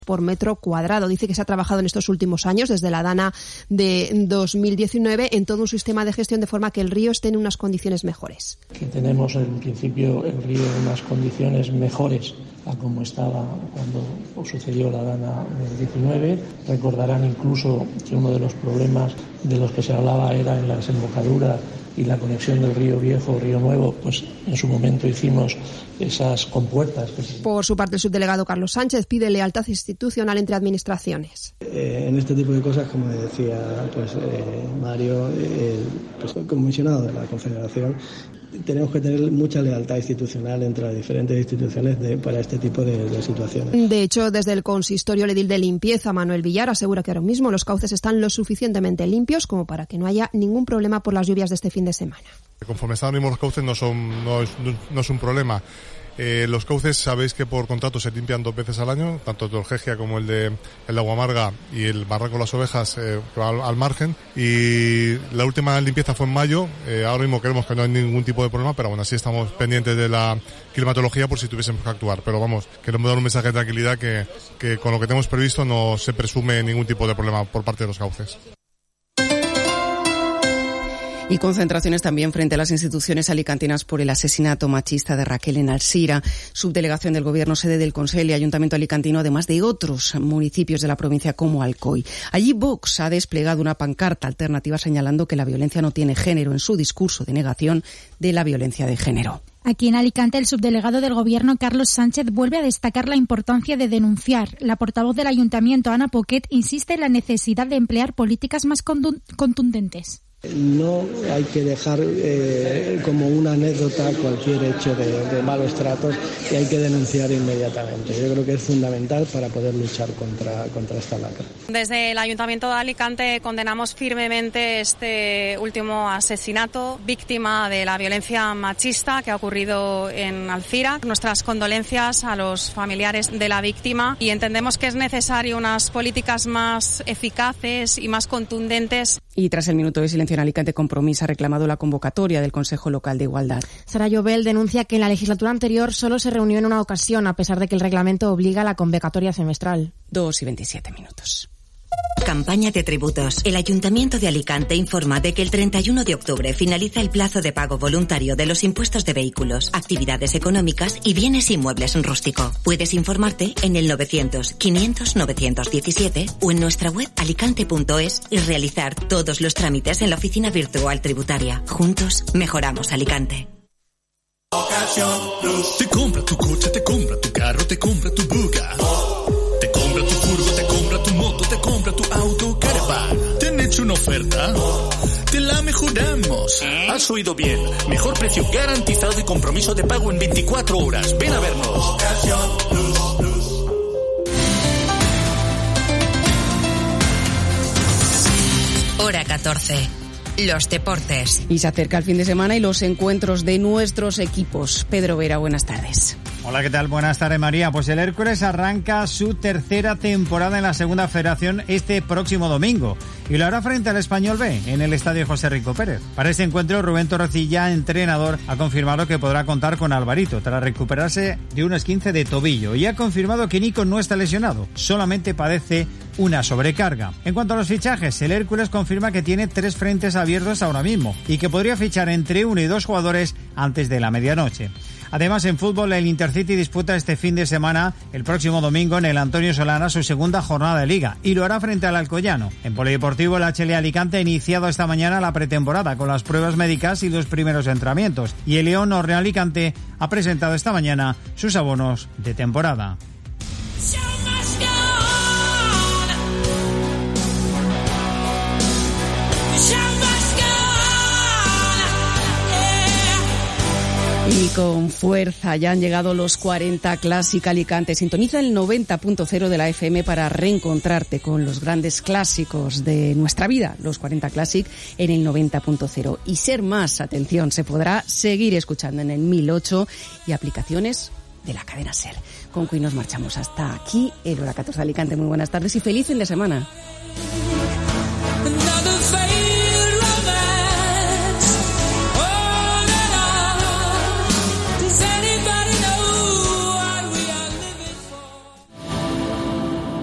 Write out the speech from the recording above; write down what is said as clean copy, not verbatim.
por metro cuadrado. Dice que se ha trabajado en estos últimos años, desde la DANA de 2019, en todo un sistema de gestión de forma que el río esté en unas condiciones mejores. Que tenemos en principio el río en unas condiciones mejores a como estaba cuando sucedió la DANA del 19. Recordarán incluso que uno de los problemas de los que se hablaba era en la desembocadura y la conexión del río Viejo, río Nuevo, pues en su momento hicimos esas compuertas. Por su parte, el subdelegado Carlos Sánchez pide lealtad institucional entre administraciones. En este tipo de cosas, como decía Mario, comisionado de la Confederación, tenemos que tener mucha lealtad institucional entre las diferentes instituciones para este tipo de situaciones. De hecho, desde el consistorio, el edil de limpieza, Manuel Villar, asegura que ahora mismo los cauces están lo suficientemente limpios como para que no haya ningún problema por las lluvias de este fin de semana. Conforme están ahora mismo los cauces no es un problema. Los cauces, sabéis que por contrato se limpian 2 veces al año, tanto el de Orgegia como el de Aguamarga y el Barranco de las Ovejas, que va al margen. Y la última limpieza fue en mayo. Ahora mismo creemos que no hay ningún tipo de problema, pero bueno, así estamos pendientes de la climatología por si tuviésemos que actuar. Pero vamos, queremos dar un mensaje de tranquilidad que con lo que tenemos previsto no se presume ningún tipo de problema por parte de los cauces. Y concentraciones también frente a las instituciones alicantinas por el asesinato machista de Raquel en Alsira. Subdelegación del Gobierno, sede del Consell y Ayuntamiento alicantino, además de otros municipios de la provincia como Alcoy. Allí Vox ha desplegado una pancarta alternativa señalando que la violencia no tiene género en su discurso de negación de la violencia de género. Aquí en Alicante, el subdelegado del Gobierno, Carlos Sánchez, vuelve a destacar la importancia de denunciar. La portavoz del Ayuntamiento, Ana Poquet, insiste en la necesidad de emplear políticas más contundentes. No hay que dejar como una anécdota cualquier hecho de malos tratos y hay que denunciar inmediatamente. Yo creo que es fundamental para poder luchar contra esta lacra. Desde el Ayuntamiento de Alicante condenamos firmemente este último asesinato, víctima de la violencia machista que ha ocurrido en Alsira. Nuestras condolencias a los familiares de la víctima y entendemos que es necesario unas políticas más eficaces y más contundentes. Y tras el minuto de silencio en Alicante, Compromís ha reclamado la convocatoria del Consejo Local de Igualdad. Sara Llobel denuncia que en la legislatura anterior solo se reunió en una ocasión, a pesar de que el reglamento obliga a la convocatoria semestral. 2:27. Campaña de tributos. El Ayuntamiento de Alicante informa de que el 31 de octubre finaliza el plazo de pago voluntario de los impuestos de vehículos, actividades económicas y bienes inmuebles en rústico. Puedes informarte en el 900-500-917 o en nuestra web alicante.es y realizar todos los trámites en la oficina virtual tributaria. Juntos mejoramos Alicante. Te compra tu coche, te compra tu carro, te compra tu buga. Te compra tu furgo, te compra tu moto, te compra tu auto, caravan. ¿Te han hecho una oferta? Te la mejoramos. Has oído bien. Mejor precio garantizado y compromiso de pago en 24 horas. Ven a vernos. Hora 14. Los deportes. Y se acerca el fin de semana y los encuentros de nuestros equipos. Pedro Vera, buenas tardes. Hola, ¿qué tal? Buenas tardes, María. Pues el Hércules arranca su tercera temporada en la Segunda Federación este próximo domingo y lo hará frente al Español B en el Estadio José Rico Pérez. Para ese encuentro, Rubén Torrecilla, entrenador, ha confirmado que podrá contar con Alvarito tras recuperarse de un esguince de tobillo y ha confirmado que Nico no está lesionado, solamente padece una sobrecarga. En cuanto a los fichajes, el Hércules confirma que tiene 3 frentes abiertos ahora mismo y que podría fichar entre 1 y 2 jugadores antes de la medianoche. Además, en fútbol, el Intercity disputa este fin de semana, el próximo domingo, en el Antonio Solana, su segunda jornada de Liga, y lo hará frente al Alcoyano. En polideportivo, el HL Alicante ha iniciado esta mañana la pretemporada con las pruebas médicas y los primeros entrenamientos, y el León Orne Alicante ha presentado esta mañana sus abonos de temporada. Y con fuerza ya han llegado los 40 Classic Alicante. Sintoniza el 90.0 de la FM para reencontrarte con los grandes clásicos de nuestra vida, los 40 Classic en el 90.0. Y ser más, atención, se podrá seguir escuchando en el 1008 y aplicaciones de la cadena SER. Con Queen nos marchamos hasta aquí, el Hora 14 Alicante. Muy buenas tardes y feliz fin de semana.